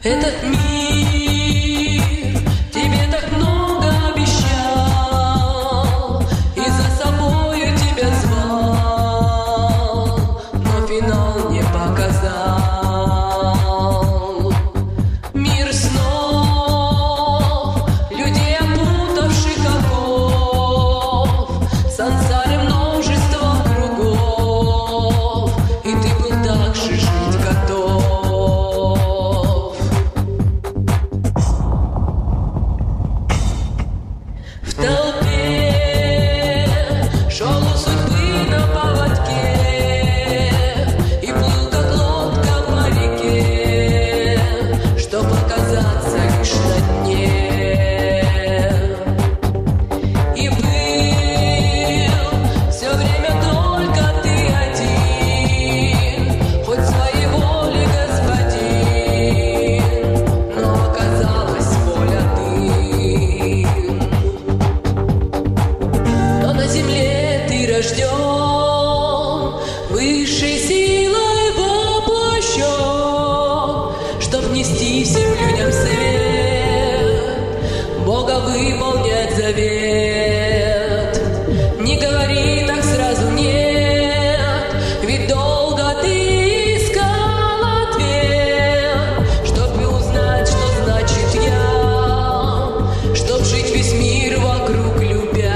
Этот мир тебе так много обещал и за собою тебя звал, но финал не показал. Мир снов, людей опутавших оков, в сансаре множество кругов, и ты был так же жить готов. В толпе шел у судьбы на поводке и плыл, как лодка по реке, чтоб оказаться лишь на дне. И был все время только ты один, хоть своей воли господин, но оказалась воля дым. Но на земле ты рожден, высшей силой воплощен, чтоб нести всем людям свет, Бога выполнять завет. Не говори так сразу нет, ведь долго ты искал ответ, чтобы узнать, что значит я, чтоб жить весь мир вокруг любя.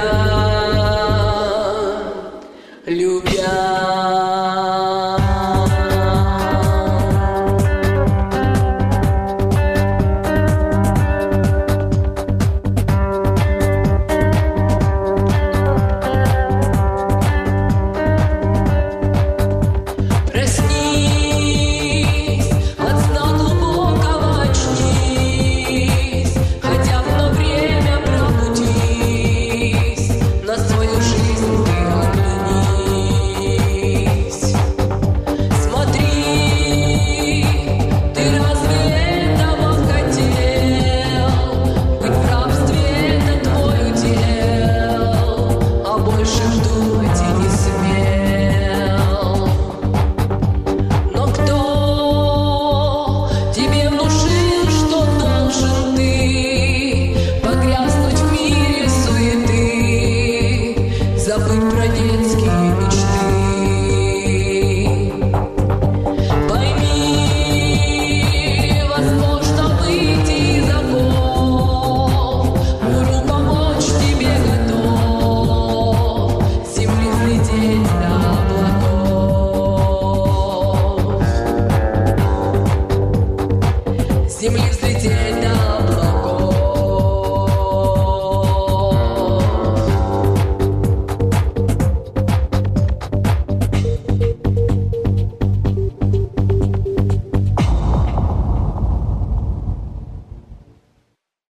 Проснись, от сна глубокого очнись, хотя бы на время пробудись, на свою жизнь ты оглянись. Смотри, ты разве этого хотел? Быть в рабстве — это твой удел, а больше думать и не смел. Но кто тебе внушил, что должен ты погрязнуть в мире суеты, забыть про детские мечты?